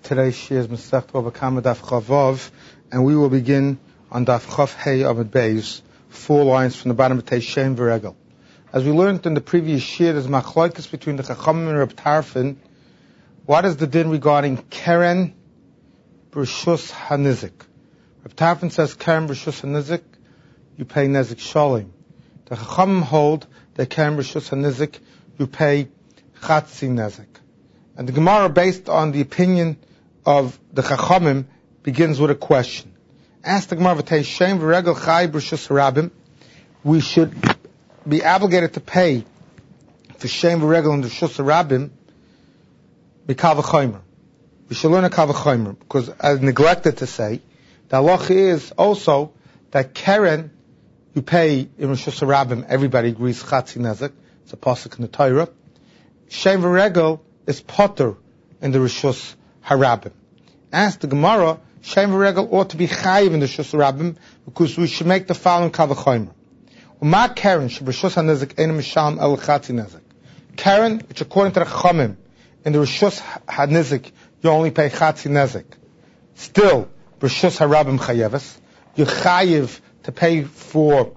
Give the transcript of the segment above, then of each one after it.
today's shir is Masechet Bava Kama Daf Chavav, and we will begin on Daf Chav Hey Amud Beis, 4 lines from the bottom of Tei Shem V'Regel. As we learned in the previous shir, there's machlokes between the Chachamim and Reb Tarfon. What is the din regarding Keren B'Reshus HaNizik? Reb Tarfon says Keren B'Reshus HaNizik, you pay Nezik Sholem. The Chachamim hold that Keren B'Reshus HaNizik, you pay Chatzi Nezik. And the Gemara, based on the opinion of the Chachamim, begins with a question. Ask the Gemara, V'tei Shem V'Regel Chai B'Reshus HaRabim, we should be obligated to pay for Shem V'Regel and B'Reshus HaRabim B'Kal V'Chomer. We should learn a Kal V'Chomer, because I neglected to say, the halacha is also that Keren, you pay in B'Reshus HaRabim, everybody agrees Chatzi Nezik, it's a pasuk in the Torah. Shem V'Regel is potter in the Reshus HaRabim. Ask the Gemara, Shem V'Regel ought to be chayiv in the Reshus HaRabim because we should make the following Kal V'Chomer. Uma Keren she'Reshus HaNizik ein mishalem el Chatzi Nezik. Keren, which according to the Chachamim, in the Reshus HaNizik you only pay Chatzi Nezik. Still, Reshus HaRabim chayeves. You're chayiv to pay for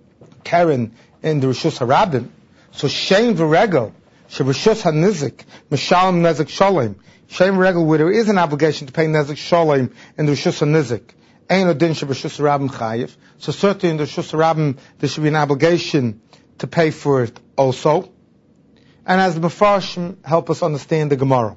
Keren in the Reshus HaRabim. So Shem V'Regel she'Reshus HaNizik mishalem Nezik Sholem. Shem V'Regel, where there is an obligation to pay Nezik Sholem in the Reshus HaNizik, ein odin she'Reshus HaRabim chayiv. So certainly in the Reshus HaRabim there should be an obligation to pay for it also. And as the Mefarshim help us understand the Gemara,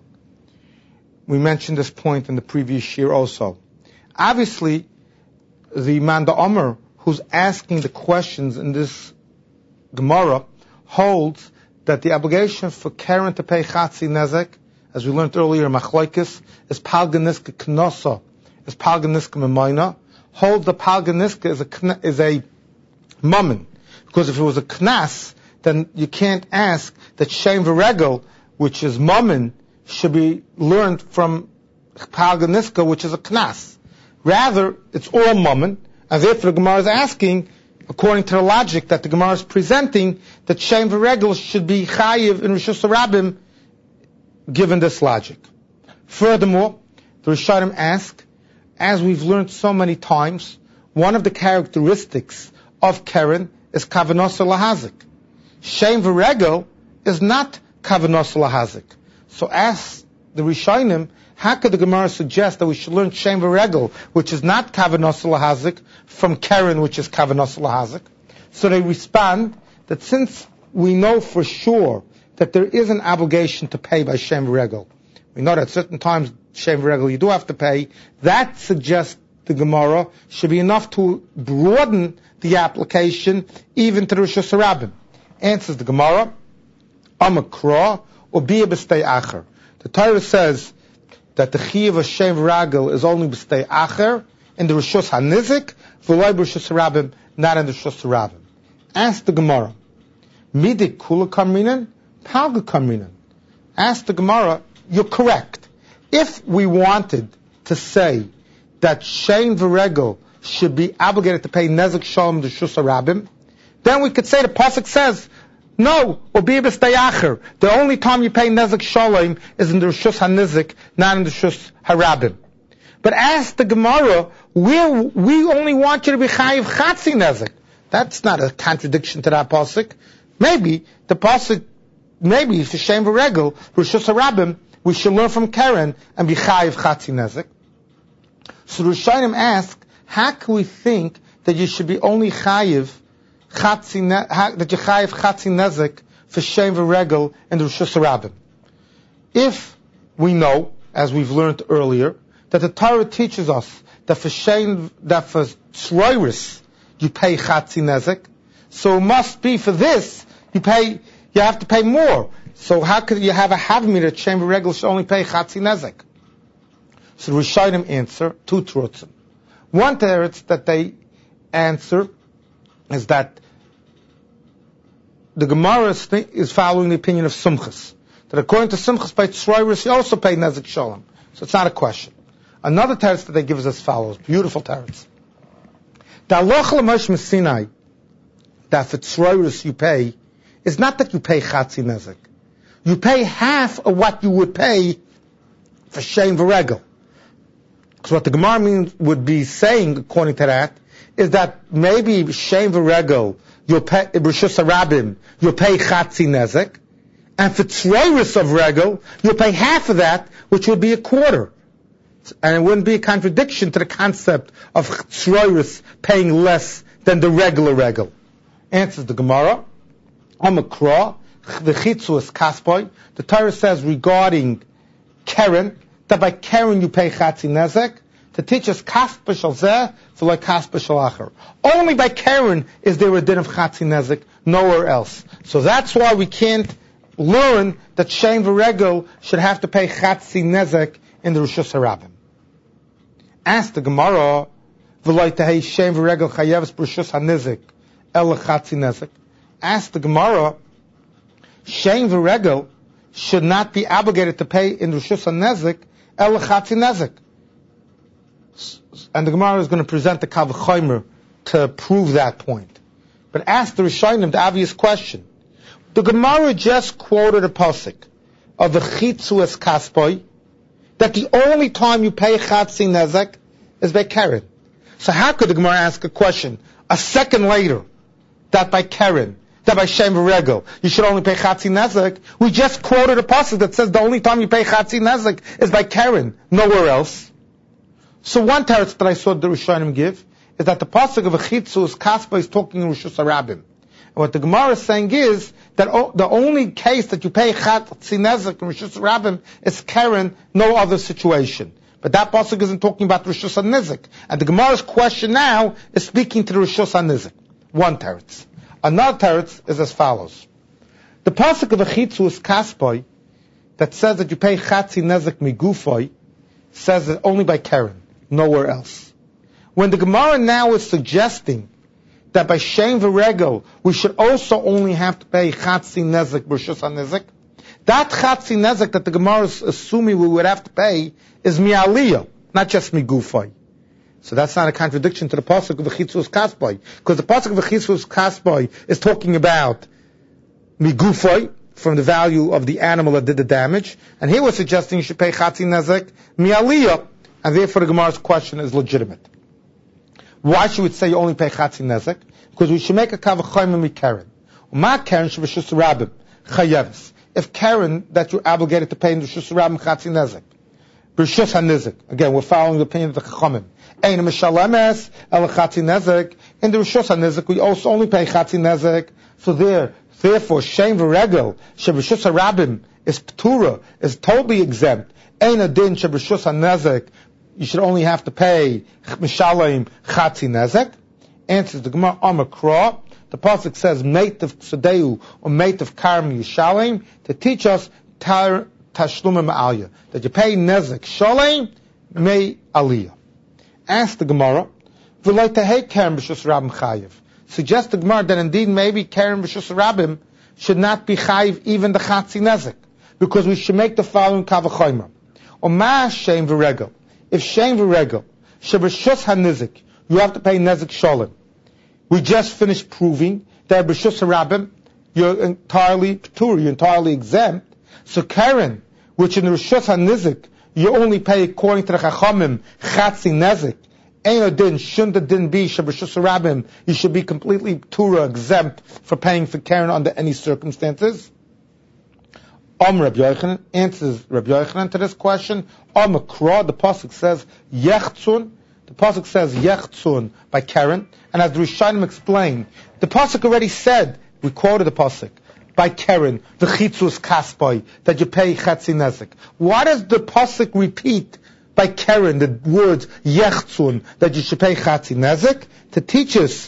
we mentioned this point in the previous year also. Obviously, the Manda Omer who's asking the questions in this Gemara holds that the obligation for Keren to pay Chatzi Nezek, as we learned earlier in Machlokes, is Palganiska Knosa, is Palganiska Memoina, holds the Palganiska is a mammon. Because if it was a Knas, then you can't ask that Shem V'Regel, which is mammon, should be learned from Palganiska, which is a Knas. Rather, it's all mammon, and therefore the Gemara is asking, according to the logic that the Gemara is presenting, that Shem V'Regel should be chayiv in Reshus HaRabim, given this logic. Furthermore, the Rishonim ask, as we've learned so many times, one of the characteristics of Keren is Kavanos Lahazik. Shem V'Regel is not Kavanos Lahazik. So ask the Rishonim, how could the Gemara suggest that we should learn Shem V'Regel, which is not Kavanos Lahazik, from Keren, which is Kavanos Lahazik? So they respond that since we know for sure that there is an obligation to pay by Shem V'Regel, we know that at certain times Shem V'Regel you do have to pay, that suggests the Gemara should be enough to broaden the application even to the Reshus HaRabim. Answers the Gemara, Amakra, or Bia B'stei Acher. The Torah says that the Chiyuv of Shem V'Regel is only B'stei Acher, in the Reshus HaNizik, v'loi b'Reshus HaRabim, not in the Reshus HaRabim. Ask the Gemara, Midik Kula Kamrinan, Palga Kamrinan. Ask the Gemara, you're correct. If we wanted to say that Shem V'Regel should be obligated to pay Nezik Sholem to Reshus HaRabim, then we could say the pasuk says, no, Ubi B'stei Acher. The only time you pay Nezik Sholem is in the Reshus HaNizik, not in the Reshus HaRabim. But ask the Gemara, we only want you to be chayiv Chatzi Nezik. That's not a contradiction to that pasuk. Maybe the pasuk, maybe for Shem V'Regel, Reshus HaRabim, we should learn from Keren and be chayiv Chatzi Nezik. So the Rishonim ask, how can we think that you should be only chayiv that you chayiv Chatzi Nezik for Shem V'Regel and the Reshus HaRabim? If we know, as we've learned earlier, that the Torah teaches us that for Tzroiris you pay Chatzi Nezik, so it must be for this you have to pay more. So how could you have a Havmi that Shem V'Regel should only pay Chatzi Nezik? So the Rishonim answer two truths. One teretz that they answer is that the Gemara is following the opinion of Sumchas. That according to Sumchas, by Tzroiris, you also pay Nezik Sholem. So it's not a question. Another teretz that they give us as follows. Beautiful teretz. The halacha l'Moshe Sinai, that for Tzroiris you pay, is not that you pay Chatzi Nezik. You pay half of what you would pay for Shem V'Regel. Because what the Gemara would be saying, according to that, is that maybe Shem V'Regel, you'll pay, Rishus HaRabim, you'll pay Chatzi Nezek, and for Tzroirus of Regel, you'll pay half of that, which would be a quarter. And it wouldn't be a contradiction to the concept of Tzroirus paying less than the regular Regel. Answers the Gemara. Amakra, the Chitzus Kaspoy. The Torah says regarding Keren, that by Keren you pay Chatzi Nezek, to teach us Kaspa Shal Zeh, for like Kaspa Shal Acher. Only by Keren is there a din of Chatzi Nezek, nowhere else. So that's why we can't learn that Shem V'Regel should have to pay Chatzi Nezek in the Rishus HaRabim. Ask the Gemara, V'loi tehei Shem V'Regel chayeves b'Rishus HaNezek el Chatzi Nezek. Ask the Gemara, Shem V'Regel should not be obligated to pay in Rishus HaNezek el Chatzi Nezek. And the Gemara is going to present the Kal V'chomer to prove that point. But ask the Rishonim the obvious question. The Gemara just quoted a pasuk of the Chitzus Kaspoy, that the only time you pay Chatzi Nezek is by Keren. So how could the Gemara ask a question a second later, that by Keren, that by Shem V'Regel, you should only pay Chatzi Nezek? We just quoted a pasuk that says the only time you pay Chatzi Nezek is by Keren, nowhere else. So one teretz that I saw the Rishonim give is that the pasuk of a Chitzus Kaspoy is talking in Rishus HaRabim. And what the Gemara is saying is that the only case that you pay Chatzi Nezek in Rishus HaRabim is Keren, no other situation. But that pasuk isn't talking about Rishus HaNezek. And the Gemara's question now is speaking to the Rishus HaNezek. One teretz. Another teretz is as follows. The pasuk of a Chitzus Kaspoy that says that you pay Chatzi Nezek Migufoy says it only by Keren, nowhere else. When the Gemara now is suggesting that by Shem V'Regel we should also only have to pay Chatzi Nezek b'Rishus HaNezek, that Chatzi Nezek that the Gemara is assuming we would have to pay is mi'aliyah, not just migufay. So that's not a contradiction to the pasuk of the Chitzus Kaspoy, because the pasuk of the Chitzus Kaspoy is talking about migufay, from the value of the animal that did the damage, and here we're suggesting you should pay Chatzi Nezek mi'aliyah, and therefore the Gemara's question is legitimate. Why should we say you only pay Chatzi Nezek? Because we should make a Kal V'chomer mi Keren. Ma Keren she Rishus HaRabim chayeves. If Keren that you're obligated to pay in Rishus HaRabim Chatzi Nezek, Rishus HaNezek. Again, we're following the opinion of the Chachamim. Ein Mishalemes el Chatzi Nezek. In the Rishus HaNezek we also only pay Chatzi Nezek. So therefore, Shem V'Regel she Rishus HaRabim is P'tura, is totally exempt. Ein Adin she Rishus HaNezek. You should only have to pay Mishalem Chatzi Nezek. Answers the Gemara Amakra. The pasuk says Meit of Tzadeu or Meit of Karmi Yishalem to teach us Tashlum Ma'aliyah, that you pay Nezek Shalem Mei Aliyah. Ask the Gemara, V'loi tehei Keren b'Rishus HaRabim chayiv. Suggest the Gemara that indeed maybe Keren b'Rishus HaRabim should not be chayiv even the Chatzi Nezek, because we should make the following Kal V'chomer. Or Ma Shem V'Regel. If Shem V'Regel, Shebrishus HaNezek, you have to pay Nezek Shalem. We just finished proving that B'Rishus HaRabim, you're entirely p'tur, you're entirely exempt. So Keren, which in the Rishus HaNezek, you only pay according to the Chachamim, Chatzi Nezek, Ein Odin, shouldn't the din be Shebrishus HaRabim, you should be completely p'tura, exempt for paying for Keren under any circumstances? Rabbi Yochanan answers Rabbi Yochanan to this question. Makra, the pasuk says Yechtzun. The pasuk says Yechtzun by Keren, and as the Rishonim explained, the pasuk already said, we quoted the pasuk by Keren, the Chitzus Kaspoy, that you pay Chatzi Nezek. Why does the pasuk repeat by Keren the words Yechtzun, that you should pay Chatzi Nezek? To teach us,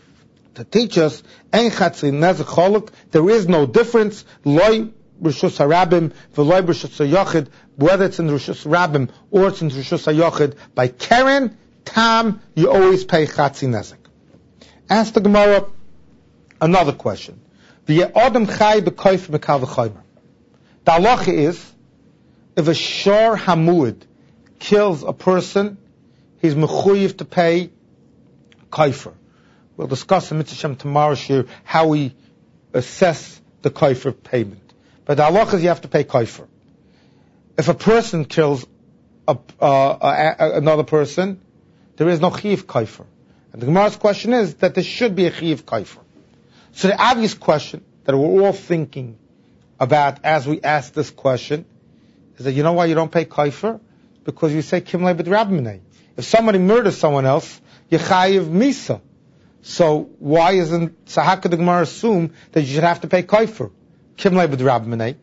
Ein Chatzi Nezek Choluk, there is no difference. Loi Rishus HaRabim, v'loi Rishus HaYochid, whether it's in Rishus HaRabim or it's in Rishus HaYochid, by Keren, Tam, you always pay Chatzi Nezek. Ask the Gemara another question. The Adam Chai b'koif mekal v'chomer. The halacha is, if a shor hamuid kills a person, he's mechuyev to pay kaifer. We'll discuss in Mitzvah Shem tomorrow year how we assess the kaifer payment. But the halacha is you have to pay kaifer. If a person kills another person, there is no chiv kaifer. And the Gemara's question is that there should be a chiv kaifer. So the obvious question that we're all thinking about as we ask this question is that you know why you don't pay kaifer? Because you say kimlei b'drabminei. If somebody murders someone else, you chayiv misa. So how could the Gemara assume that you should have to pay kaifer? Kimlei b'drabminei.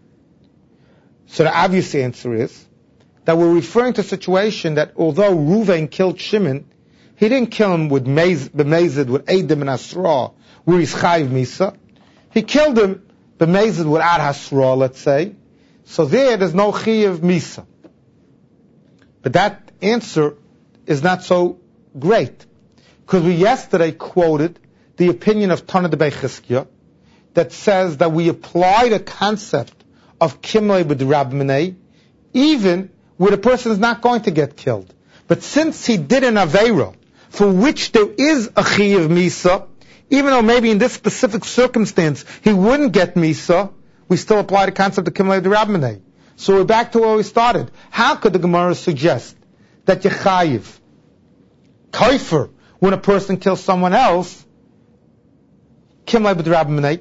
So the obvious answer is that we're referring to a situation that although Ruvain killed Shimon, he didn't kill him with b'mezid, with Eidim and Asra, where he's chayiv misa. He killed him b'mezid without Hasra, let's say. So there's no chayiv misa. But that answer is not so great. Because we yesterday quoted the opinion of Tana de Bechizkiah that says that we apply the concept of kimlei b'drabminei even where the person is not going to get killed. But since he did an aveira for which there is a chiyuv misa, even though maybe in this specific circumstance he wouldn't get misa, we still apply the concept of kimlei b'drabminei. So we're back to where we started. How could the Gemara suggest that you chayiv kaifer when a person kills someone else, kimlei b'drabminei?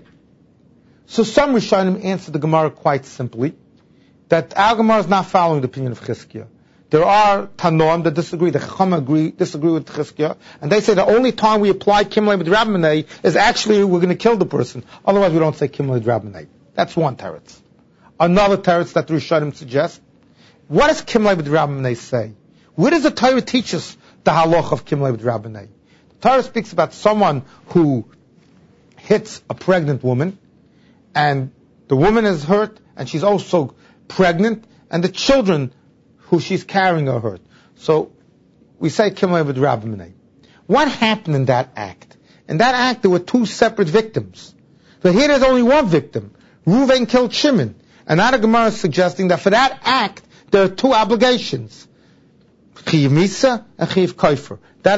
So some Rishonim answer the Gemara quite simply, that our Gemara is not following the opinion of Chizkiah. There are Tanoim that disagree, the Chacham disagree with Chizkiah, and they say the only time we apply kimlei b'drabminei is actually we're going to kill the person. Otherwise we don't say kimlei b'drabminei. That's one teretz. Another teretz that the Rishonim suggest, what does kimlei b'drabminei say? Where does the Torah teach us the halach of kimlei b'drabminei? The Torah speaks about someone who hits a pregnant woman, and the woman is hurt, and she's also pregnant, and the children who she's carrying are hurt. So we say kimlei b'drabminei. What happened in that act? In that act there were two separate victims. But here there's only one victim. Reuven killed Shimon. And now the Gemara is suggesting that for that act there are two obligations. Chiv Misa and Chiv Kaifer.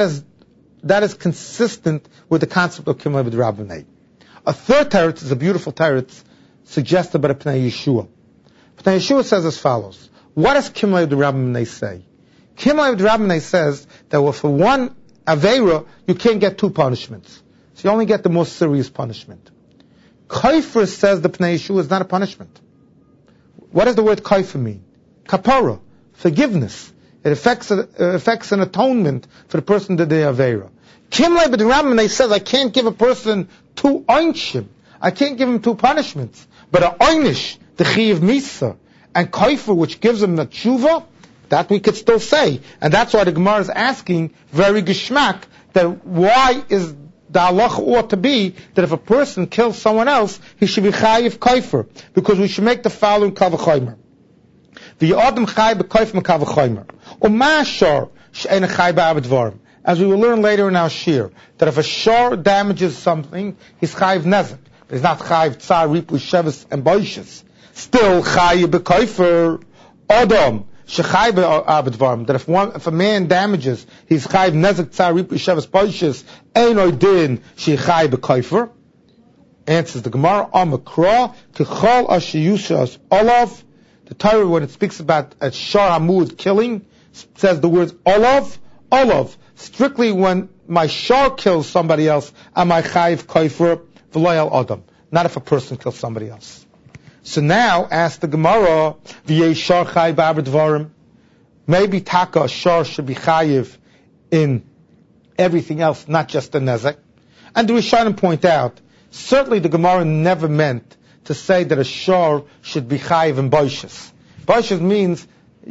That is consistent with the concept of kimlei b'drabminei. A third teretz is a beautiful teretz suggested by the Pnei Yeshua. Pnei Yeshua says as follows. What does kimlei b'drabminei say? Kimlei b'drabminei says that for one aveira you can't get two punishments. So you only get the most serious punishment. Kaifer says the Pnei Yeshua is not a punishment. What does the word kaifer mean? Kapara, forgiveness. It affects an atonement for the person that they aveira. Kimlei b'drabminei says I can't give a person two einshim. I can't give him two punishments. But a einish, the chiv misa, and kaifer, which gives him the tshuva, that we could still say. And that's why the Gemara is asking very geschmack that why is the halacha ought to be that if a person kills someone else, he should be chayiv kaifer, because we should make the following kavachomer. The adam chayiv b'kaifer m'kavachomer. Umashar she'ena chayiv b'abedvarim. As we will learn later in our shir, that if a shor damages something, he's chayiv nezek. He's not chayiv tsar, ripu, shevis, and boishes. Still chayiv b'kaifer adam shechayiv b'abedvarim. That if a man damages, he's chayiv nezek, tsar, ripu, shevis, boishes, einoy din shechayiv b'kaifer. Answers the Gemara, Amakra, Kichol Ashiyushas Olav. The Torah, when it speaks about a shor hamud killing, says the words olav, olav. Strictly when my shor kills somebody else, am I chayiv kaifer v'loyal adam. Not if a person kills somebody else. So now, ask the Gemara, v'yei shor chayiv b'abedvarim. Maybe taka, a shor should be chayiv in everything else, not just the nezek. And the Rishonim point out, certainly the Gemara never meant to say that a shor should be chayiv in boishes. Boishes means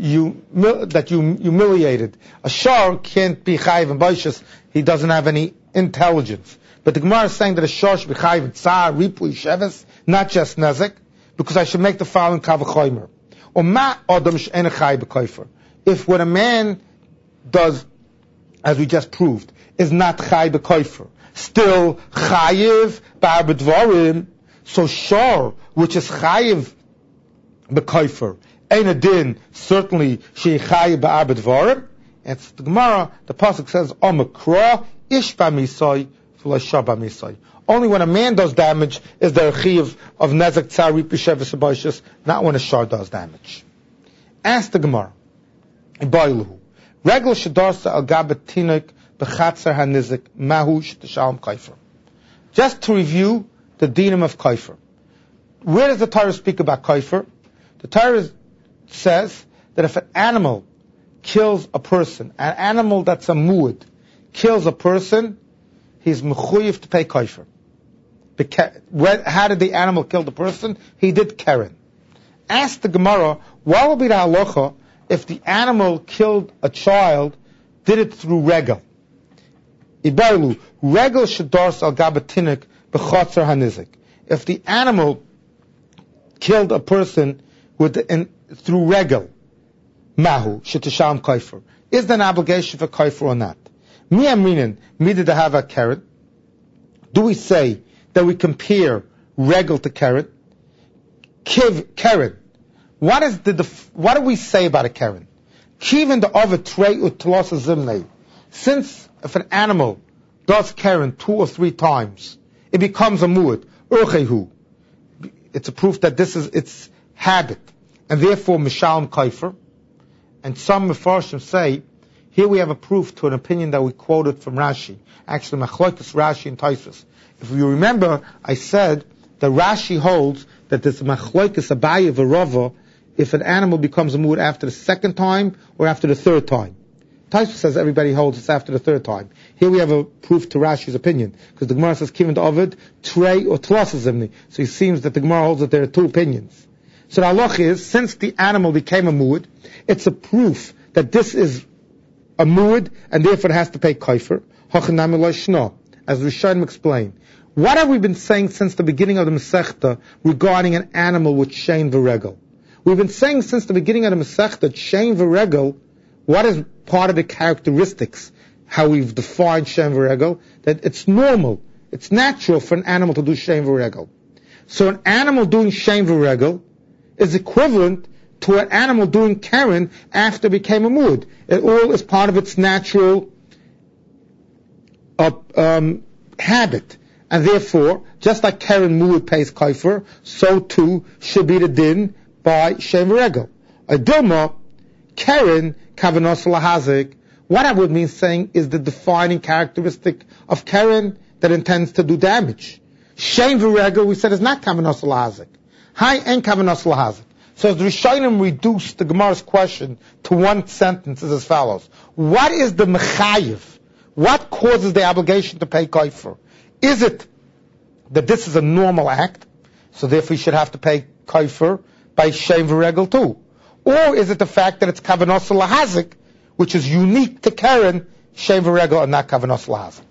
that you humiliated. A shor can't be chayiv in boishes. He doesn't have any intelligence. But the Gemara is saying that a shor should be chayiv in tsar, ripui, sheves, not just nezek, because I should make the following kavachomer. Oma adam she'ena chayiv b'kaifer. If what a man does, as we just proved, is not chayiv b'kaifer, still chayiv b'abedvarim, so shor, which is chayiv b'kaifer, ein adin, certainly she chayiv b'abedvarim. And the Gemara, the pasuk says, Omakra ish b'misai v'lo b'misai. Only when a man does damage is there a chayiv of nezek tzar ripushev v'sabashis, not when a shor does damage. Ask the Gemara, Boiluhu. Regel shedarsa al gabat tinuk b'chatzer hanizik mahu sheteshalom kaifer. Just to review the dinim of kaifer. Where does the Torah speak about kaifer? The Torah says that if an animal kills a person, an animal that's a mu'ud, kills a person, he's mechuyev to pay kaifer. How did the animal kill the person? He did keren. Ask the Gemara, what will be the halacha if the animal killed a child, did it through regel? Ibarlu, regel shadars al gabatinik b'chotzer hanizik. If the animal killed a person through regel, mahu shetisham kaifer, is there an obligation for kaifer or not? Mi amrinin midid to have a keren. Do we say that we compare regel to keren? Keren. What do we say about a keren? Kivin the other trey utlos zimnei. Since if an animal does keren 2 or 3 times, it becomes a mu'ud. Urchehu. It's a proof that this is its habit, and therefore mishalom kaifer. And some mefarshim say, here we have a proof to an opinion that we quoted from Rashi. Actually, machlokes Rashi and Tosfos. If you remember, I said that Rashi holds that this machlokes Abaye v'Rava, if an animal becomes a mu'ud after the 2nd time or after the 3rd time. Tosfos says everybody holds it's after the 3rd time. Here we have a proof to Rashi's opinion, because the Gemara says kivin Ovid trei or tlasazimni. So it seems that the Gemara holds that there are 2 opinions. So the halach is, since the animal became a mu'ud, it's a proof that this is a mu'ud, and therefore it has to pay kaifer. Hachanami lo shno, as Rishonim explained. What have we been saying since the beginning of the Masechta regarding an animal with shein v'regel? We've been saying since the beginning of the Masechta, shein v'regel, what is part of the characteristics, how we've defined shein v'regel, that it's normal, it's natural for an animal to do shein v'regel. So an animal doing shein v'regel is equivalent to an animal doing keren after it became a mu'ud. It all is part of its natural habit. And therefore, just like keren mu'ud pays kaifer, so too should be the din by shein v'regel. A dilma, keren kavanos lahazik. What I would mean saying is the defining characteristic of keren that intends to do damage. Shein v'regel, we said, is not kavanos lahazik. Hi and kavanos lahazik. So the Rishonim reduced the Gemara's question to 1 sentence as follows. What is the mechayiv? What causes the obligation to pay kaifer? Is it that this is a normal act, so therefore you should have to pay kaifer by shein v'regel too? Or is it the fact that it's kavanos lahazik, which is unique to keren, shein v'regel and not kavanos lahazik?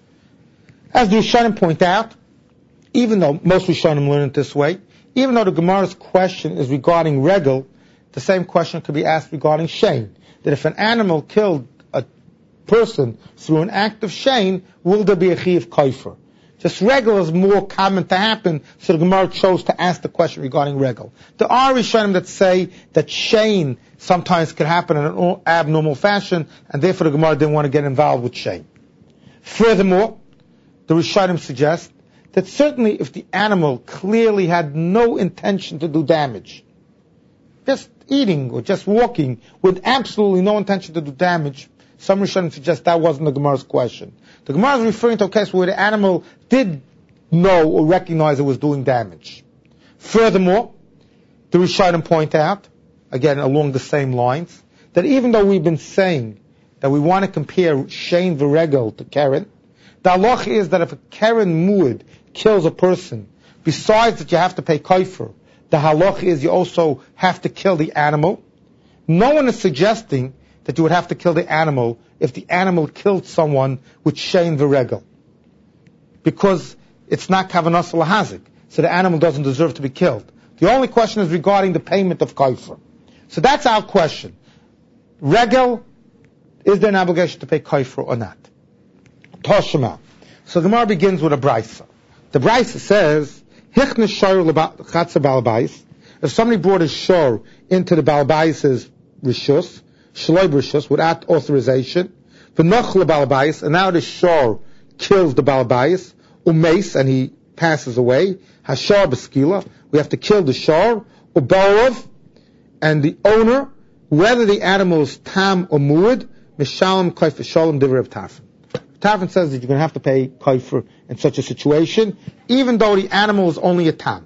As the Rishonim point out, even though most Rishonim learn it this way, even though the Gemara's question is regarding regel, the same question could be asked regarding shein. That if an animal killed a person through an act of shein, will there be a chiyuv kaifer? Just regel is more common to happen, so the Gemara chose to ask the question regarding regel. There are Rishonim that say that shein sometimes can happen in an abnormal fashion, and therefore the Gemara didn't want to get involved with shein. Furthermore, the Rishonim suggest that certainly if the animal clearly had no intention to do damage, just eating or just walking with absolutely no intention to do damage, some Rishonim suggest that wasn't the Gemara's question. The Gemara is referring to a case where the animal did know or recognize it was doing damage. Furthermore, the Rishonim point out, again along the same lines, that even though we've been saying that we want to compare shein v'regel to keren, the halach is that if a keren mu'ud kills a person, besides that you have to pay kaifer, the halach is you also have to kill the animal. No one is suggesting that you would have to kill the animal if the animal killed someone with shein v'regel, because it's not kavanos lahazik, so the animal doesn't deserve to be killed. The only question is regarding the payment of kaifer. So that's our question. Regel, is there an obligation to pay kaifer or not? Toshima. So the Gemara begins with a brisa. The brisa says, if somebody brought a shor into the balabais' rishus, shloib rishus, without authorization, v'noch balabais, and now the shor kills the balabais, umeis, and he passes away, hashar b'skila, we have to kill the shor, ubarov, and the owner whether the animal is tam or muad, mishalem kaifer shalom divrei Reb Tarfon. Tarfon says that you're going to have to pay kaifer in such a situation, even though the animal is only a tam.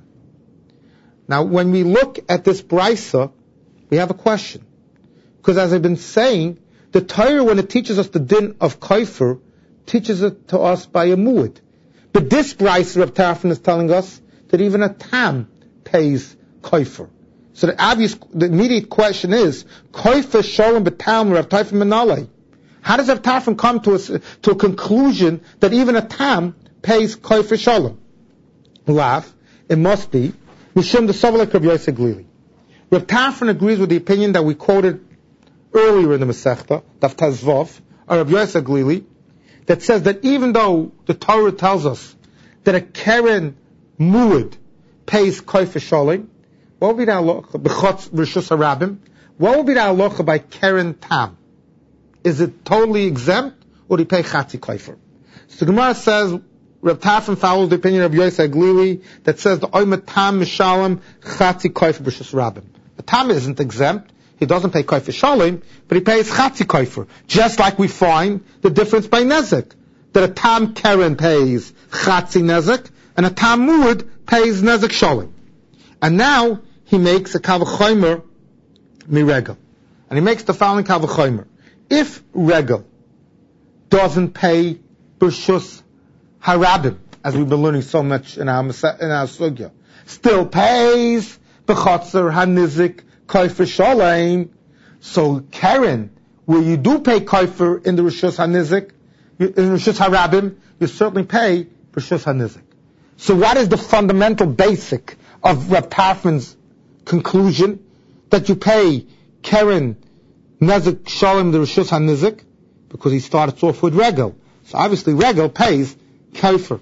Now, when we look at this brisa, we have a question. Because as I've been saying, the Torah, when it teaches us the din of kaifer, teaches it to us by a muad. But this brisa, Reb Tarfon is telling us that even a tam pays kaifer. So the immediate question is, kaifer shalom b'tam Reb Tarfon menalei. How does Reb Tarfon come to a conclusion that even a tam pays kaifer shalom? Laugh. It must be mishum the Sovelek Reb Yosef Glili. Reb Tarfon agrees with the opinion that we quoted earlier in the Masechta, Daf Tazvav, or Reb Yosef Glili, that says that even though the Torah tells us that a keren muad pays kaifer shalom, what would be the halacha b'chotz rishus harabim? What would be the halacha by keren tam? Is it totally exempt, or do you pay chatzi kaifer? So the Gemara says, Reb Tarfon follows the opinion of Yosef Glili that says the oimet tam mishalem chatzi kaifer b'rishus harabim. The tam isn't exempt. He doesn't pay kaifer shalom, but he pays chatzi kaifer. Just like we find the difference by nezek, that a tam keren pays chatzi nezek, and a tam muad pays nezek shalom. And now he makes a kavachomer miregel, and he makes the following kavachomer: if regel doesn't pay b'rishus harabim, as we've been learning so much in our sugya, still pays b'chotzer hanizik kaifer shalom. So keren, where you do pay kaifer in the rishus hanizik, in rishus harabim, you certainly pay b'rishus hanizik. So what is the fundamental basic of Reb Tarfon's conclusion that you pay keren nezik shalom the rishus hanizik? Because he starts off with regel. So obviously regel pays kaifer.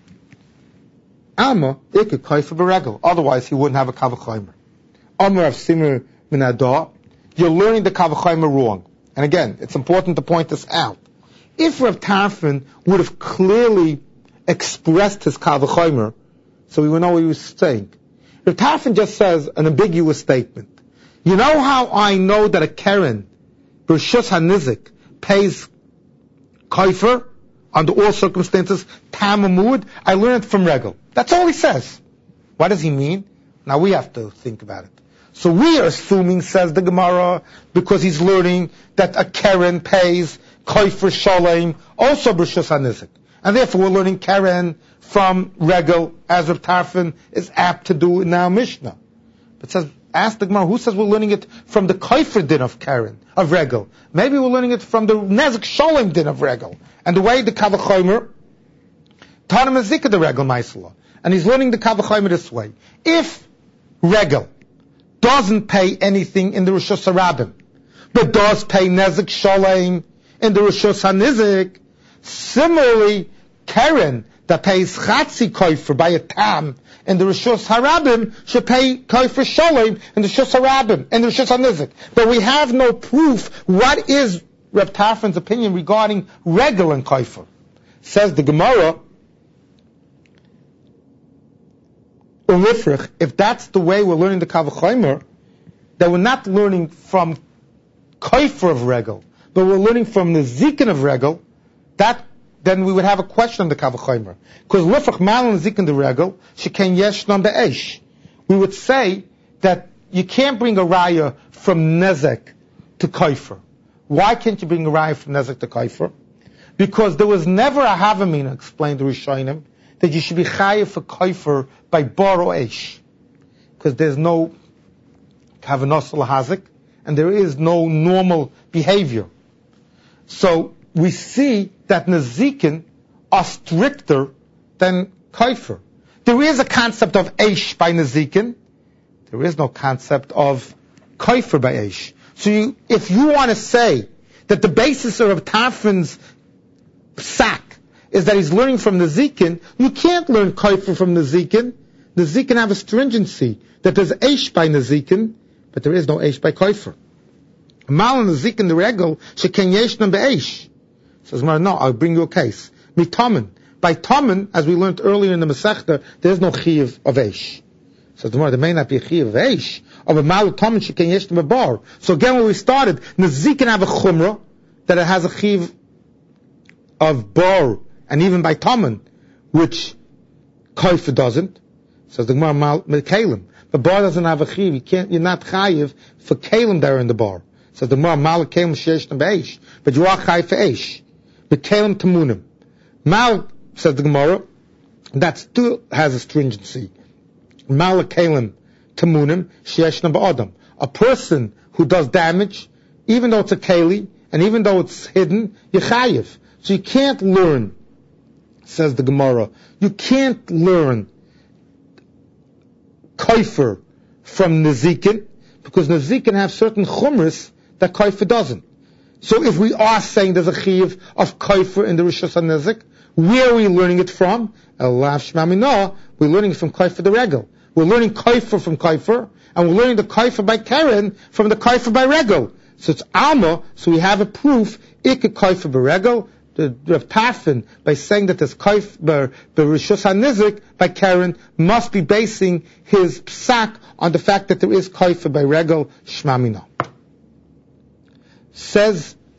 Alma ikka kaifer b'regel. Otherwise he wouldn't have a kavachomer. Amar of Simur min Adah, you're learning the kavachomer wrong. And again, it's important to point this out. If Reb Tarfon would have clearly expressed his kavachomer, so we would know what he was saying. Reb Tarfon just says an ambiguous statement. You know how I know that a keren, b'rishus hanizik, pays kaifer under all circumstances, tam or muad? I learned it from regel. That's all he says. What does he mean? Now we have to think about it. So we are assuming, says the Gemara, because he's learning that a keren pays kaifer shalom, also b'rishus hanizik. And therefore we're learning keren from regel, as Reb Tarfon is apt to do in our Mishnah. But says, ask the Gemara, who says we're learning it from the kaifer din of keren, of regel? Maybe we're learning it from the nezik shalom din of regel. And the way the kavachomer, tanim ezika the regel ma'isla. And he's learning the kavachomer this way. If regel doesn't pay anything in the rishus harabim, but does pay nezik shalom in the rishus hanizik, similarly, keren that pays chatzi kaifer by a tam in the rishus harabim should pay kaifer shalom in the rishus harabim and the rishus hanizik. But we have no proof. What is Reb Tarfon's opinion regarding regel and kaifer? Says the Gemara, if that's the way we're learning the kavachomer, that we're not learning from kaifer of regel, but we're learning from the zikin of regel, then we would have a question on the kavachomer. Because lifach malon zikin the regel, shekain yeshnam be'esh. We would say that you can't bring a raya from nezek to kaifer. Why can't you bring a raya from nezek to kaifer? Because there was never a havamina, explained the Rishonim, that you should be chayiv for kaifer by bar or esh. Because there's no kavanos lahazik, and there is no normal behavior. So we see that nezikin are stricter than kaifer. There is a concept of esh by nezikin. There is no concept of kaifer by esh. So if you want to say that the basis of Tarfon's sack is that he's learning from nezikin, you can't learn kaifer from nezikin. Nezikin have a stringency that there's esh by nezikin, but there is no esh by kaifer. Mal nezikin the regel sheken yeshnam be'esh. Says, no, I'll bring you a case. Mitamen. By tamen, as we learned earlier in the Masechta, there is no chiyuv of esh. So there may not be a chiyuv of esh, of a malu tamen she can yesh to bar. So again, when we started, Nazik can have a chumrah, that it has a chiv of bar, and even by tamen, which koifer doesn't. Says the Gemara kalim. The bar doesn't have a chiv. You're not chayiv for kalim there in the bar. Says the Gemara mal kalim sheyesh beish, but you are chayiv for eish. But kalim tamunim. Mal, says the Gemara, that still has a stringency. Mal kalim tamunim sheyesh ba'adam. A person who does damage, even though it's a keli, and even though it's hidden, you're chayiv. So you can't learn, says the Gemara, you can't learn koifer from Nezikin, because Nezikin have certain chumras that koifer doesn't. So if we are saying there's a chiv of koifer in the Rishus HaNezik, where are we learning it from? Elav Shmamina, we're learning it from koifer the regel. We're learning koifer from koifer, and we're learning the koifer by Karen from the koifer by regel. So it's Alma, so we have a proof, Ike koifer by regel, the Rav Tarfon, by saying that there's koifer by Rishus HaNezik by Karen, must be basing his psak on the fact that there is koifer by regel, Shmamina. Say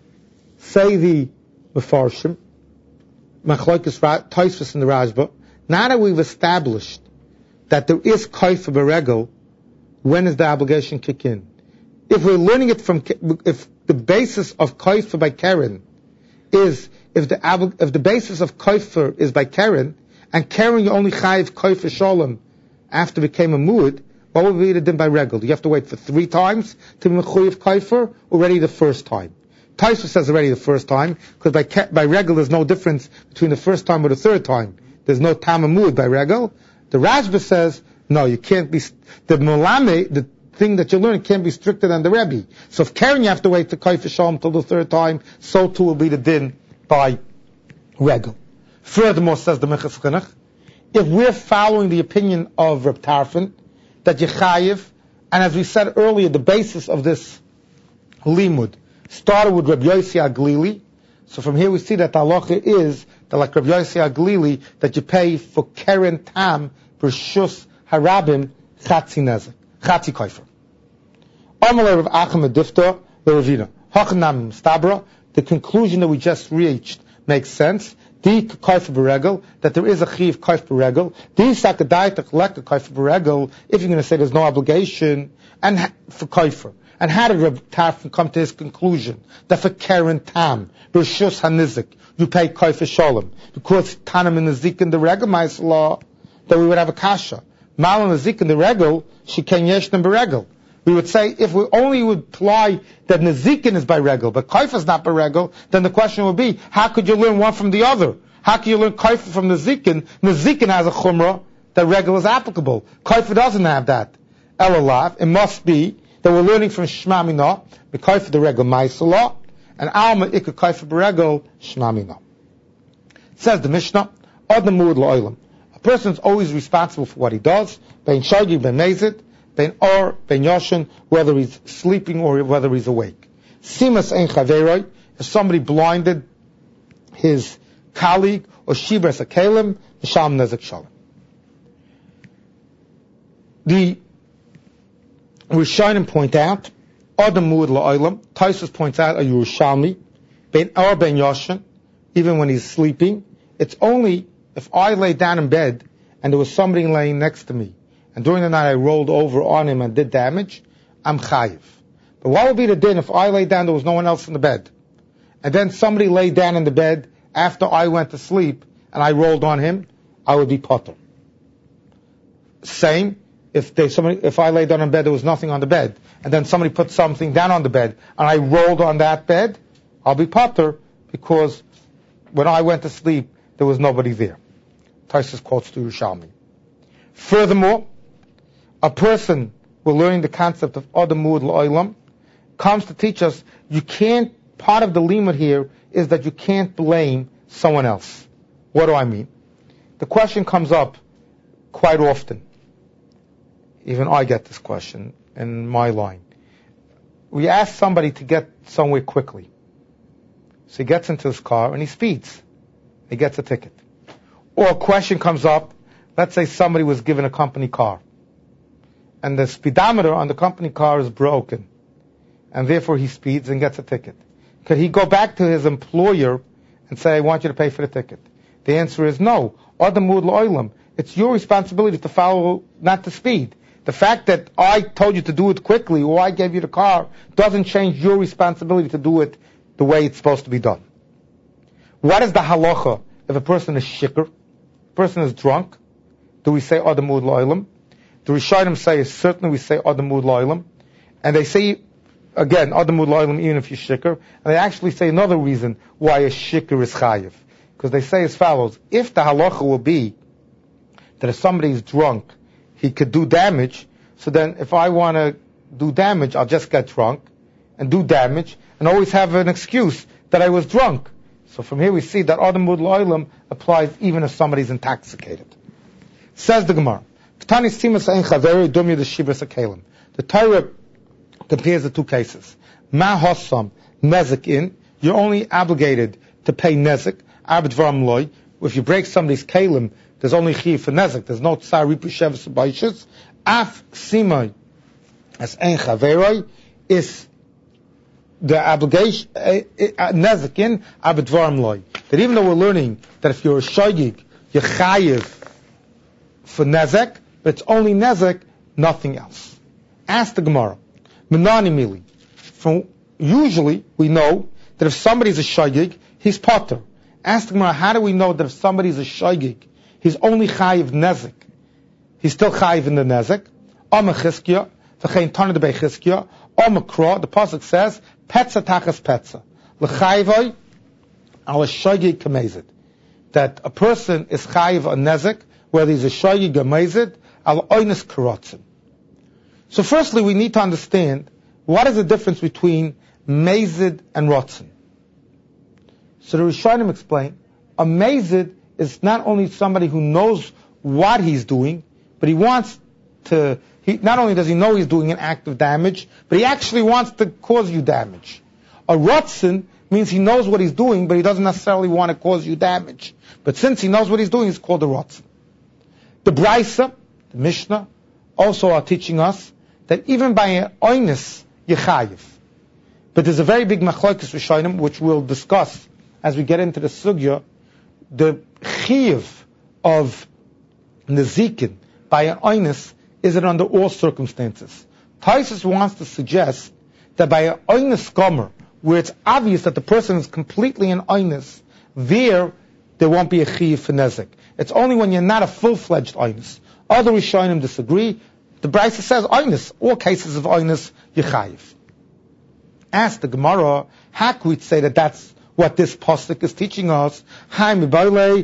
the Mefarshim, Machlokes Tosfos in the Rashba, now that we've established that there is koifer by regel, when does the obligation kick in? If we're learning it from, if the basis of koifer by Karen is, if the basis of koifer is by Karen, and Karen you only chayiv koifer shalom after it became a muad, what would be the din by regel? Do you have to wait for 3 times to be mechuyev koifer, or already the first time? Tosfos says already the first time, because by regel there's no difference between the first time or the third time. There's no tam muad by regel. The Rashba says, no, you can't be, the mulame, the thing that you're learning can't be stricter than the Rebbe. So if Karen you have to wait to koifer shalom till the 3rd time, so too will be the din by regel. Furthermore, says the Minchas Chinuch, if we're following the opinion of Reb Tarfon, that Yechayiv, and as we said earlier, the basis of this limud started with Reb Yossi Aglili. So from here we see that the halacha is that like Reb Yossi Aglili, that you pay for Keren Tam Rishus Harabim Chatzi Nezek, Chatzi Koifer. Amalei Rav Achim Adifta Ravina Hachanam Stabra. The conclusion that we just reached makes sense. The koifer beregel, that there is a chiv koifer beregel. The sakadai to collect a koifer beregel, if you're going to say there's no obligation, and for koifer. And how did Reb Tarfon come to his conclusion that for Keren Tam, Rishus HaNizik, you pay koifer shalom? Because Tanam in the Zik in the regel, my law, that we would have a kasha. Mal in the Zik in the regel, she can yeshnem beregel. We would say, if we only would apply that Nezikin is by regel, but Koifer is not by regel, then the question would be, how could you learn one from the other? How can you learn Koifer from Nezikin? Nezikin has a chumrah that regel is applicable. Koifer doesn't have that. Elalav, it must be that we're learning from Shmamina, the Koifer the regel Maisalah, and Alma Ikka Koifer beregel Shmamina. Says the Mishnah, Adam Muad La'olam. A person is always responsible for what he does, Bein Shagi, Bein Mezid, Ben Or, Ben Yoshin, whether he's sleeping or whether he's awake. Simas ein chaveroi, if somebody blinded his colleague, or shibras a kalim, misham nezek shalom. The Rishonim point out, Adam muad la'olam, Tosfos points out a Yerushalmi, Ben Or, Ben Yoshin, even when he's sleeping, it's only if I lay down in bed and there was somebody laying next to me, and during the night I rolled over on him and did damage, I'm chayiv. But what would be the din if I lay down, there was no one else in the bed, and then somebody laid down in the bed after I went to sleep and I rolled on him? I would be potter. Same, if I lay down in bed, there was nothing on the bed, and then somebody put something down on the bed and I rolled on that bed, I'll be potter, because when I went to sleep there was nobody there. Tosfos quotes to Yerushalmi. Furthermore, a person, we're learning the concept of Adam Muad La'olam, comes to teach us, you can't, part of the limud here is that you can't blame someone else. What do I mean? The question comes up quite often. Even I get this question in my line. We ask somebody to get somewhere quickly. So he gets into his car and he speeds. He gets a ticket. Or a question comes up, let's say somebody was given a company car. and the speedometer on the company car is broken, and therefore he speeds and gets a ticket. Could he go back to his employer and say, I want you to pay for the ticket? The answer is no. Adamud l'olam. It's your responsibility to follow, not to speed. The fact that I told you to do it quickly or I gave you the car doesn't change your responsibility to do it the way it's supposed to be done. What is the halacha if a person is shikr, a person is drunk? Do we say adamud l'olam? The Rishonim say, certainly we say adamud l'olam. And they say, again, adamud l'olam even if you're shikr. And they actually say another reason why a shikr is chayiv. Because they say as follows, if the halacha will be that if somebody is drunk, he could do damage, so then if I want to do damage, I'll just get drunk and do damage and always have an excuse that I was drunk. So from here we see that adamud l'olam applies even if somebody's intoxicated. Says the Gemara, the Torah compares the two cases. Ma hasam nezek in, you're only obligated to pay nezek. Abed v'ram loy, if you break somebody's kalim, there's only chiyuv for nezek. There's no tsar ripushev sabayishus. Af simay as ein chaveroi is the obligation nezek in abed v'ram loy. That even though we're learning that if you're a shogig, you're chayiv for nezek, but it's only nezek, nothing else. Ask the Gemara. Menani mili. From usually we know that if somebody's a shogig, he's potter. Ask the Gemara, how do we know that if somebody's a shogig, he's only chayiv nezek? He's still chayiv in the nezek. Oma chizkiya, v'chein tana de bechizkiya. Oma kra, the pasuk says, petza tachas petza. L'chayivoi, al shogig kamezid. That a person is chayiv a nezek, whether he's a shogig or mezid, al oines karotzim. So firstly, we need to understand what is the difference between mezid and rotzen. So the Rishonim explain, a mezid is not only somebody who knows what he's doing, but he wants to, not only does he know he's doing an act of damage, but he actually wants to cause you damage. A rotzen means he knows what he's doing, but he doesn't necessarily want to cause you damage. But since he knows what he's doing, he's called a rotzen. The Braisa, the Mishnah, also are teaching us that even by an oinus, you're chayiv. But there's a very big machlokes Rishonim, which we'll discuss as we get into the sugya, the chiyuv of nezikin by an oinus, is it under all circumstances? Taisus wants to suggest that by an oinus gomer, where it's obvious that the person is completely an oinus, there won't be a chiyuv for nezik. It's only when you're not a full-fledged oinus. Other Rishonim disagree. The Brisa says oinus, all cases of oinus, you're chayiv. Ask the Gemara, how can we say that that's what this pasuk is teaching us? And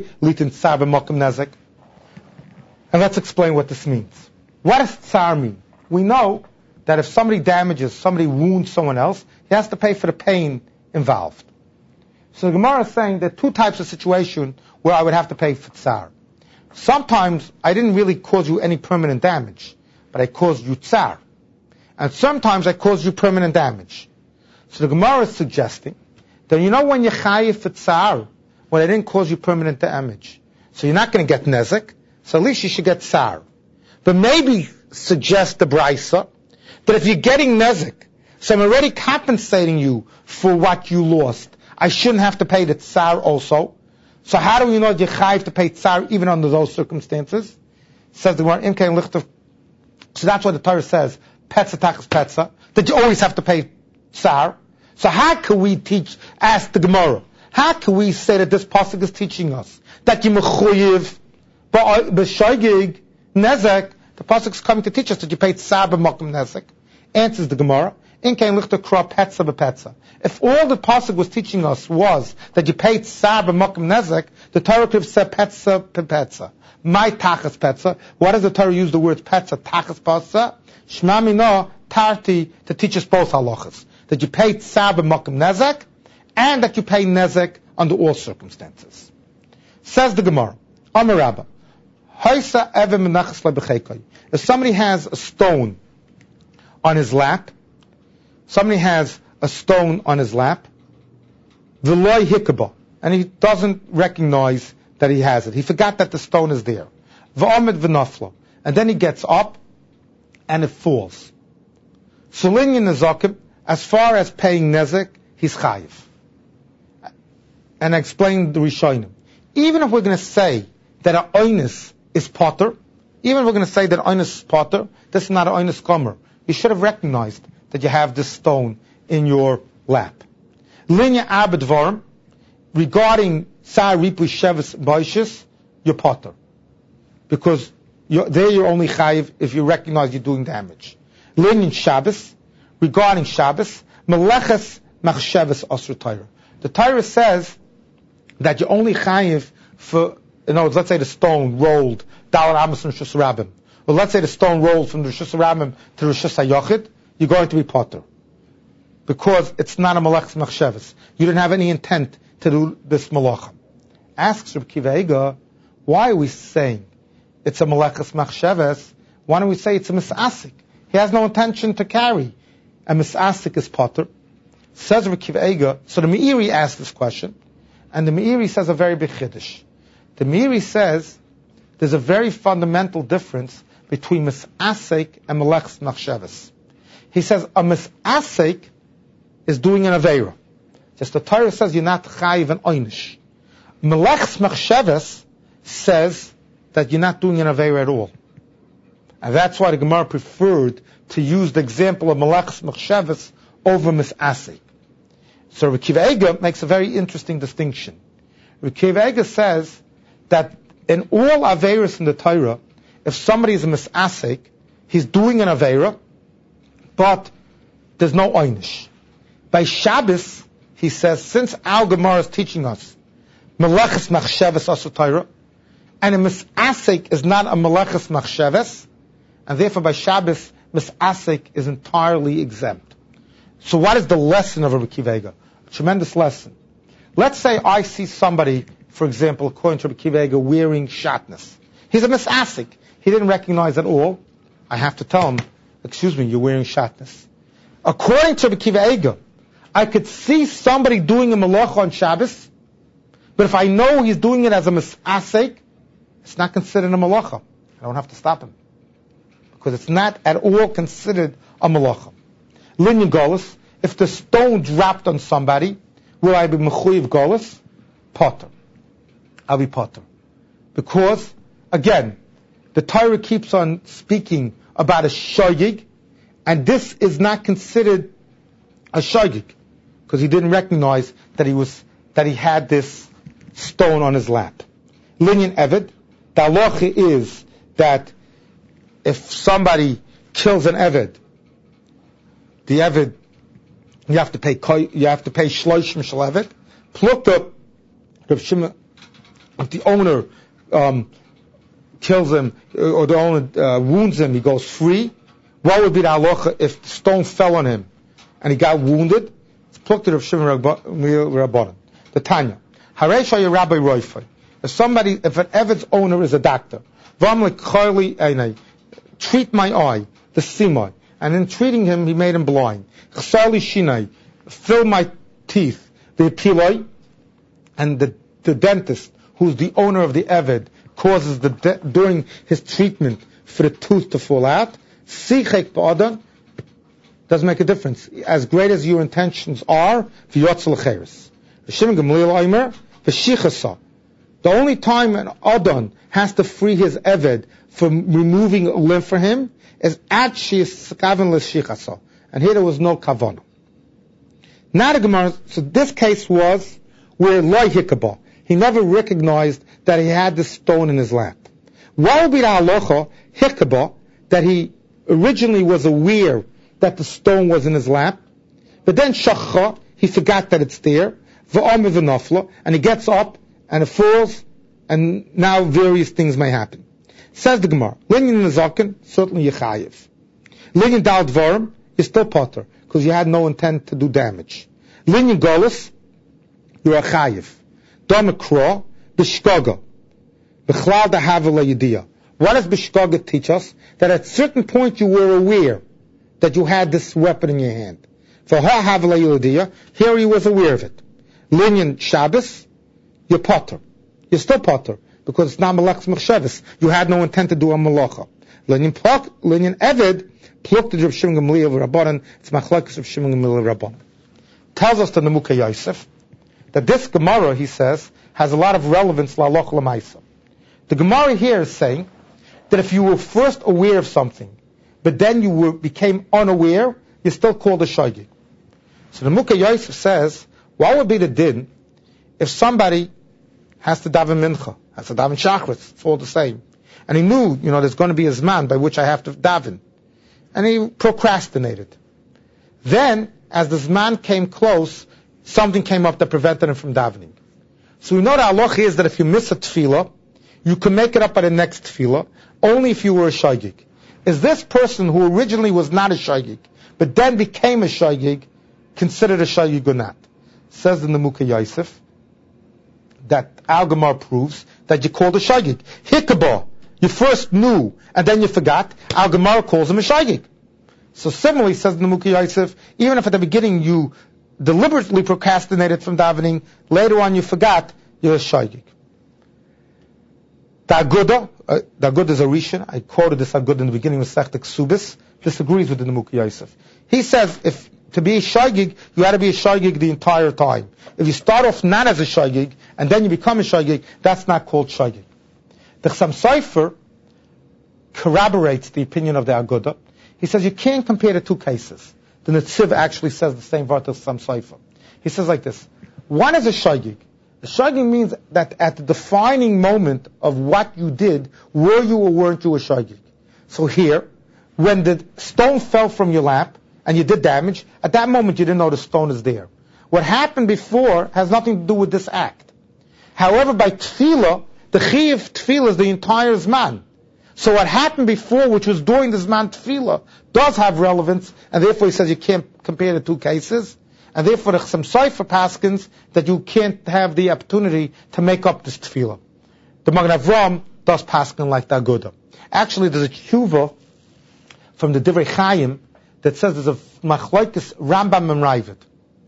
let's explain what this means. What does tsar mean? We know that if somebody damages, somebody wounds someone else, he has to pay for the pain involved. So the Gemara is saying there are two types of situation where I would have to pay for tsar. Sometimes I didn't really cause you any permanent damage, but I caused you tsar. And sometimes I caused you permanent damage. So the Gemara is suggesting that when you're chayiv for tsar, when I didn't cause you permanent damage, so you're not going to get nezek, so at least you should get tsar. But maybe suggest the Braisa that if you're getting nezek, so I'm already compensating you for what you lost, I shouldn't have to pay the tsar also. So how do we know that you're chayiv to pay tsar even under those circumstances? Says the Gemara, Imkein Lichtav. So that's what the Torah says, petza tachas petza, that you always have to pay tsar. So how can we ask the Gemara, how can we say that this pasuk is teaching us that you mechuyev b'shogig nezek? The pasuk is coming to teach us that you pay tsar b'makom nezek. Answers the Gemara, Imkein Lichtav kra petza b'petza. If all the pasuk was teaching us was that you paid tsar b'makom nezek, the Torah could have said petza b'petza. My tachas petza. Why does the Torah use the word petza, tachas petza? Shma mina tarti, to teach us both halachas. That you pay tsar b'makom nezek, and that you pay nezek under all circumstances. Says the Gemara, Amar Rabba, Haisa evem menachas lebechekai. If somebody has a stone on his lap, somebody has a stone on his lap, v'loy hikaba, and he doesn't recognize that he has it. He forgot that the stone is there. V'omed v'nafla, and then he gets up and it falls. So linyan nezakim, as far as paying nezek, he's chayiv. And I explained the Rishonim. Even if we're going to say that an oinus is potter, even if we're going to say that oinus is potter, this is not an oinus gomer. You should have recognized that you have this stone in your lap. Linya abedvarim, regarding sar ripu shevis baishis, you're potter. Because you're only chayiv if you recognize you're doing damage. Linyan Shabbos, regarding Shabbos, meleches machsheves asr Torah. The Torah says that you're only chayiv for, let's say the stone rolled Daled Amos and Rishus Rabbim. Well, let's say the stone rolled from the Rishus Rabbim to the Rishus HaYochid, you're going to be potter. Because it's not a meleches machsheves. You didn't have any intent to do this malacha. Asks Reb Kiva Eiga, why are we saying it's a meleches machsheves? Why don't we say it's a misasik? He has no intention to carry. A misasik is potter. Says Reb Kiva Eiga, so the Meiri asked this question, and the Meiri says a very big chiddush. The Meiri says there's a very fundamental difference between misasik and meleches machsheves. He says a misasik is doing an aveira. Just the Torah says you're not chayiv and oynish. Meleches machsheves says that you're not doing an aveira at all. And that's why the Gemara preferred to use the example of meleches machsheves over misasik. So Reb Kiva Eiga makes a very interesting distinction. Reb Kiva Eiga says that in all aveiros in the Torah, if somebody is a misasik, he's doing an aveira, but there's no oynish. By Shabbos, he says, since our Gemara is teaching us meleches machsheves asur Torah, and a misasik is not a meleches machsheves, and therefore by Shabbos, misasik is entirely exempt. So what is the lesson of Reb Kiva Eiga? A tremendous lesson. Let's say I see somebody, for example, according to Reb Kiva Eiga, wearing shatnez. He's a misasik. He didn't recognize at all. I have to tell him, excuse me, you're wearing shatnez. According to Reb Kiva Eiga, I could see somebody doing a malacha on Shabbos, but if I know he's doing it as a misasik, it's not considered a malacha. I don't have to stop him. Because it's not at all considered a malacha. Linyan golus, if the stone dropped on somebody, will I be mechuyev golus? Potter. I'll be potter. Because, again, the Torah keeps on speaking about a shogig, and this is not considered a shogig, because he didn't recognize that he had this stone on his lap. Linyan eved, the halacha is that if somebody kills an eved, the eved, you have to pay shloshim shel eved. Plukta, if the owner kills him, or the owner wounds him, he goes free. What would be the halacha if the stone fell on him and he got wounded? It's plukta of Shimon Rabbanan. The Tanya. Hareisha Rabbi Roifai. If an eved's owner is a doctor, treat my eye, the simai, and in treating him, he made him blind. Fill my teeth, the piloi, and the dentist, who's the owner of the eved, causes during his treatment for the tooth to fall out. Sichek ba'adan doesn't make a difference. As great as your intentions are, v'yotzel cheres. Shimon Gamliel Omer v'shichasa. The only time an adon has to free his eved from removing a limb for him is at she's kavan l'shichasa. And here there was no kavanah. Not a Gemara. So this case was where loy hikabah. He never recognized that he had this stone in his lap. What would be the halacha hikabah, that he originally was aware that the stone was in his lap, but then shachcha, he forgot that it's there, v'omer v'nafla, and he gets up and it falls, and now various things may happen. Says the Gemara, linyan nezaken, certainly yechayev. Linyan dal dvarim, you're still potter, because you had no intent to do damage. Linyan golus, you're a chayev. Domikra, b'shkoga, b'chlal dahavel yediyah. What does b'shkoga teach us? That at a certain point you were aware that you had this weapon in your hand. For hahavel yediyah, here he was aware of it. Linyan Shabbos, you're potter. You're still potter, because it's not meleches machsheves. You had no intent to do a malacha. Linyan eved, Plukta Reb Shimon Gamliel Rabbanan, it's Machlokes Reb Shimon Gamliel Rabbanan. Tells us the Nemuka Yosef that this Gemara, he says, has a lot of relevance to Halacha L'Maisa. The Gemara here is saying that if you were first aware of something, but then you became unaware, you're still called a shogeg. So the Nemuka Yosef says, what would be the din if somebody has to daven mincha, has to daven shachris, it's all the same, and he knew, there's going to be a zman by which I have to daven, and he procrastinated. Then, as the zman came close, something came up that prevented him from davening. So we know the halacha is that if you miss a tefillah, you can make it up by the next tefillah, only if you were a shogeg. Is this person who originally was not a shogeg, but then became a shogeg, considered a shogeg or not? Says the Nemuka Yosef that Al Gemara proves that you called a shogeg. Hikabah, you first knew and then you forgot. Al Gemara calls him a shogeg. So similarly, says the Nemuka Yosef, even if at the beginning you deliberately procrastinated from davening, later on you forgot, you're a shogeg. The Aguda is a Rishon. I quoted this Aguda in the beginning of Sechta Ksubis. Disagrees with the Nemuka Yosef. He says if to be a shogeg, you had to be a shogeg the entire time. If you start off not as a shogeg and then you become a shogeg, that's not called shogeg. The Chassam Sofer corroborates the opinion of the Aguda. He says you can't compare the two cases. The Netziv actually says the same word as Chassam Sofer. He says like this: one is a shogeg. The shogeg means that at the defining moment of what you did, were you or weren't you a shogeg? So here, when the stone fell from your lap and you did damage, at that moment you didn't know the stone is there. What happened before has nothing to do with this act. However, by tefillah, the chiyuv tefillah is the entire zman. So what happened before, which was during the zman tefillah, does have relevance, and therefore he says you can't compare the two cases. And therefore the Chassam Sofer paskins that you can't have the opportunity to make up this tefillah. The Magen Avraham does paskin like the Aguda. Actually, there's a tshuva from the Divrei Chaim that says there's a machlokes Rambam and Raavad.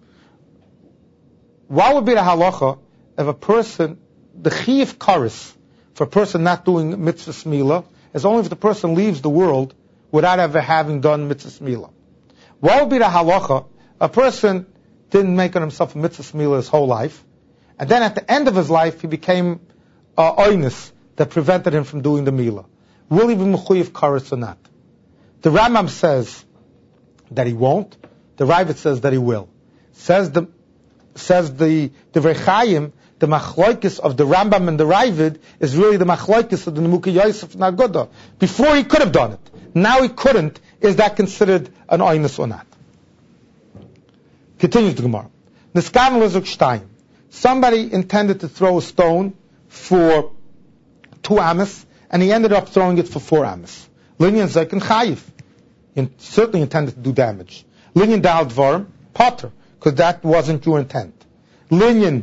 What would be the halacha if a person, the chiyuv karis, for a person not doing mitzvah smila, is only if the person leaves the world without ever having done mitzvah smila? What would be the halacha? A person didn't make on himself a mitzvah smila his whole life, and then at the end of his life he became oinus that prevented him from doing the mila. Will he be mechuyev karis or not? The Rambam says that he won't. The Raavad says that he will. Says the Divrei Chaim, the machlokes of the Rambam and the Raavad is really the machlokes of the Nemuka Yosef and Aguda. Before he could have done it, now he couldn't. Is that considered an oinus or not? Continues the Gemara. Niskaven lezuk shtayim. Somebody intended to throw a stone for 2 amas, and he ended up throwing it for 4 amas. Linyan zeiken chayiv. He certainly intended to do damage. Linyan dal dvarim potter, because that wasn't your intent. Linyan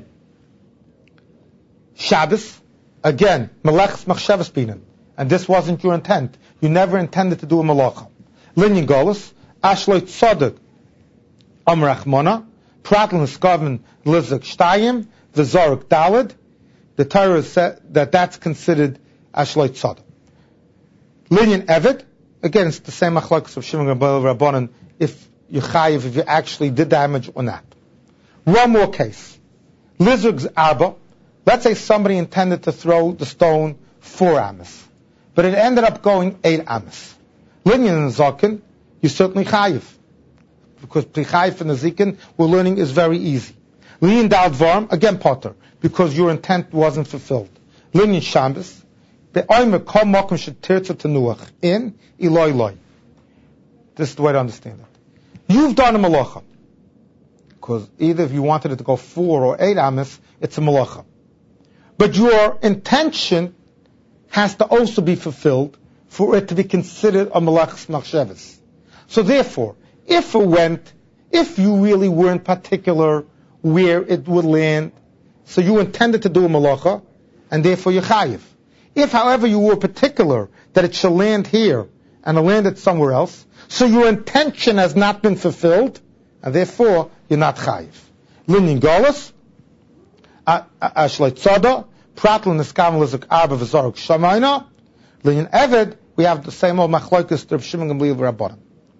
Shabbos, again, melechs machshavas binan, and this wasn't your intent. You never intended to do a malacha. Linyan golus ashloi tzaddik amrachmona pratl niskaven lezuk shtayim v'zoruk dalid. The Torah said that that's considered ashloi tzaddik. Linyan eved, again, it's the same machlokes of Shimon Rabbanan, if you chayiv, if you actually did damage or not. One more case. Lizug's arba. Let's say somebody intended to throw the stone 4 amas, but it ended up going 8 amas. Linyan and zaken, you certainly chayiv, because prichayiv and nazikin we're learning is very easy. Linyan dal dvarim, again potter, because your intent wasn't fulfilled. Linyan shambis, the oimer kol makom shetirtza tenuach in iloi loi. This is the way to understand it. You've done a malacha, because either if you wanted it to go 4 or 8 amas, it's a malacha. But your intention has to also be fulfilled for it to be considered a malachas machshavas. So therefore, if you really weren't particular where it would land, so you intended to do a malacha, and therefore you're chayiv. If, however, you were particular that it shall land here, and it landed somewhere else, so your intention has not been fulfilled, and therefore you're not chayiv. Linyan golas, ashlei tzada, pratl niskaven lezuk arba v'zoruk shamayna. Linyan eved, we have the same old machlokes of Shimon Gamliel Rabbanan.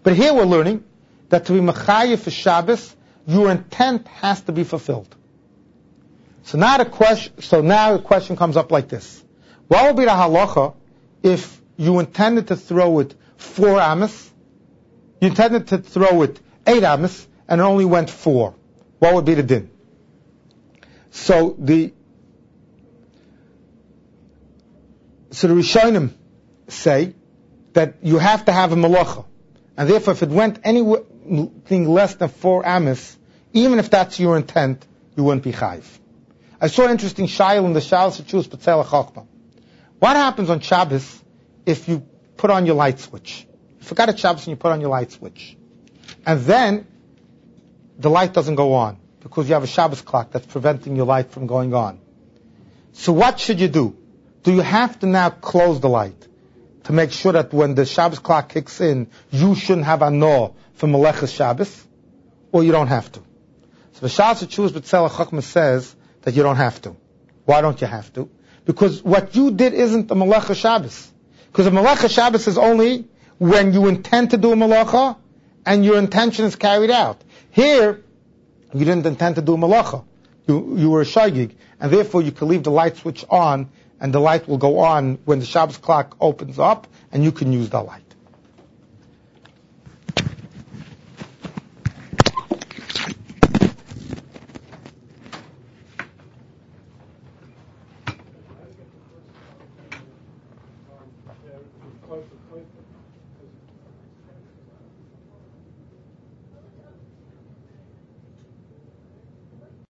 But here we're learning that to be mechayev for Shabbos, your intent has to be fulfilled. So now the question comes up like this. What would be the halacha if you intended to throw it 4 amas, you intended to throw it 8 amas, and it only went 4? What would be the din? So the Rishonim say that you have to have a malacha, and therefore if it went anything less than 4 amas, even if that's your intent, you wouldn't be chayiv. I saw an interesting shayl in the Shalos Chus B'Tzelach Chachma. What happens on Shabbos if you put on your light switch? You forgot at Shabbos and you put on your light switch, and then the light doesn't go on because you have a Shabbos clock that's preventing your light from going on. So what should you do? Do you have to now close the light to make sure that when the Shabbos clock kicks in, you shouldn't have anor for Melechas Shabbos, or you don't have to? So the Shalos Chus B'Tzelach Chachma says that you don't have to. Why don't you have to? Because what you did isn't a Melechas Shabbos. Because a Melechas Shabbos is only when you intend to do a Melacha and your intention is carried out. Here, you didn't intend to do a Melacha. You were a shaygig, and therefore you can leave the light switch on, and the light will go on when the Shabbos clock opens up, and you can use the light.